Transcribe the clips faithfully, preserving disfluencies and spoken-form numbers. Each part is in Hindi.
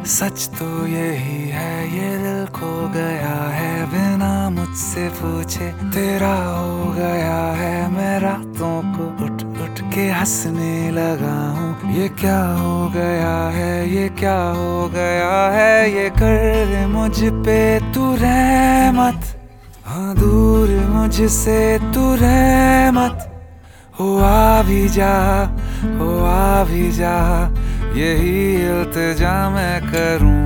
सच तो यही है, ये दिल खो गया है बिना मुझसे पूछे तेरा हो गया है। मैं रातों को उठ उठ के हंसने लगा हूँ। ये क्या हो गया है, ये क्या हो गया है। ये कर मुझ पे तू रहमत, हाँ दूर मुझसे तू रहमत। हो आ भी जा, हो आ भी जा, यही इल्तिजा मैं करूं।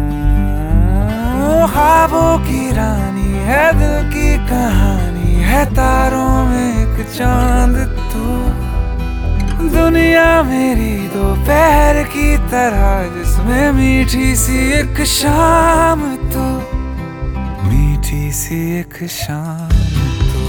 ख्वाबों की रानी है, दिल की कहानी है, तारों में एक चांद तू। दुनिया मेरी दोपहर की तरह, जिसमें मीठी सी एक शाम तू, मीठी सी एक शाम तू।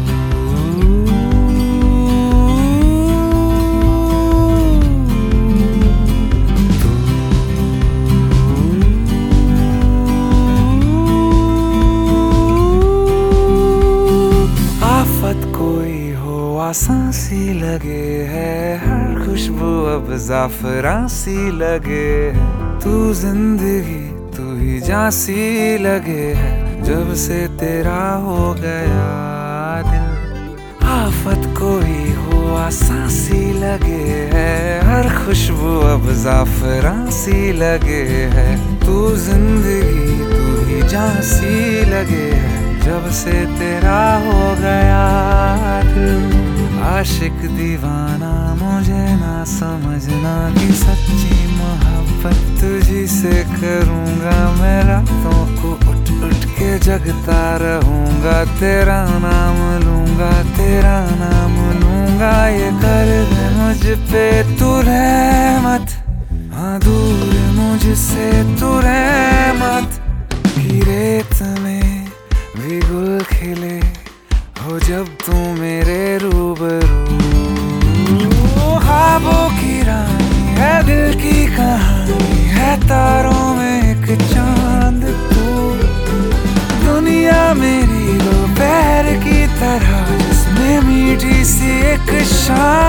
कोई हो आसान सी लगे है, हर खुशबू अब ज़ाफ़रान सी लगे है। तू जिंदगी तू ही जान सी लगे है, जब से तेरा हो गया दिल। आफत कोई हो आसान सी लगे है, हर खुशबू अब ज़ाफ़रान सी लगे है। तू जिंदगी तू ही जान सी लगे है, जब से तेरा हो गया दिल। आशिक दीवाना मुझे ना समझना कि सच्ची मोहब्बत तुझी से करूँगा। मैं रातों को उठ उठ के जगता रहूँगा, तेरा नाम लूँगा, तेरा नाम लूँगा। ये कर दे मुझ पे तू रहमत, हाँ दूर मुझसे तू रहमत। की रेत में भी गुल खिले हो जब तू मेरे रूबरू। ख्वाबों की रानी है, दिल की कहानी है, तारों में एक चांद तू। दुनिया मेरी दोपहर की तरह, जिसमें मीठी सी एक शाम